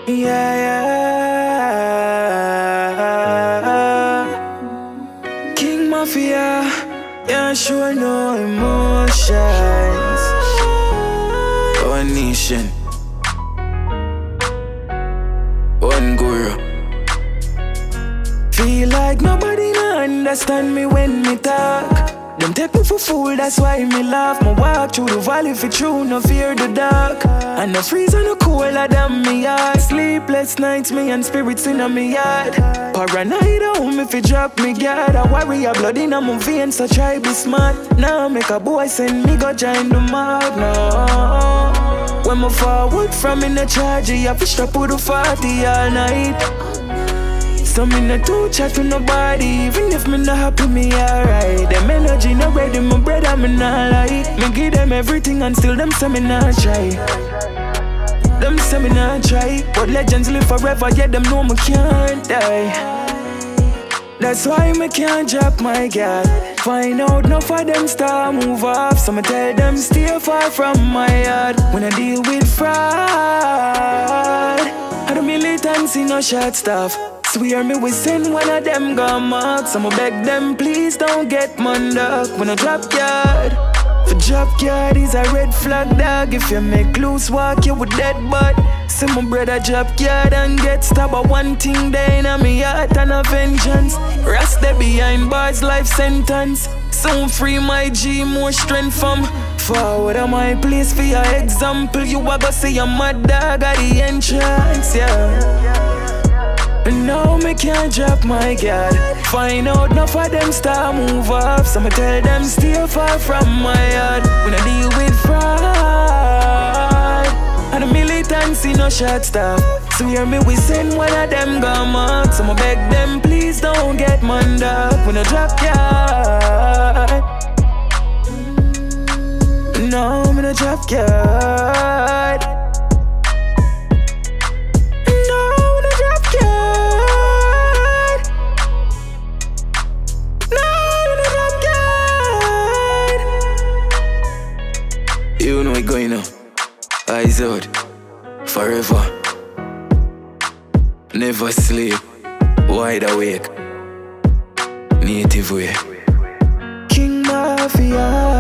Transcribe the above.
Yeah, yeah. King Mafia, yeah, sure no emotions. One nation, one guru. Feel like nobody no understand me when me talk. Them take me for fool, that's why me laugh. Me walk through the valley for true, no fear the dark. And no freeze and no cooler than me heart. Sleepless nights, me and spirits in a me yard. Paranoid home if you drop me guard. I worry a blood in a my veins, so try be smart. Now make a boy send me go join the mob, no. When me forward from in the charge, I fish up with the 40 all night. So me no too chat to nobody. Even if me not happy, me alright. Them energy not ready, my brother, me not like. Me give them everything and still them say me not try. Them say me not try. But legends live forever, yeah, them know me can't die. That's why me can't drop my guard. Find out enough of them start move off. So me tell them stay far from my yard. When I deal with fraud, I don't militancy, no short stuff. Swear me we send one of them go mark. So me beg them please don't get man up. When I drop yard, for drop yard is a red flag dog. If you make loose walk you with dead butt. See my brother drop yard and get stabbed. But one thing there in me heart and a vengeance. Rest there behind bars life sentence. Soon free my G, more strength from forward of my place for your example. You a go see a mad dog at the entrance, yeah. No, me can't drop my guard. Find out enough of them start move off. So me tell them stay far from my yard. When I deal with fraud and the militancy, no short stuff. Swear me we send one of them go mark. So me beg them please don't get man up. When I drop yard, no, me no drop yard. You know it going on. Eyes out. Forever. Never sleep. Wide awake. Native way. King Mafia.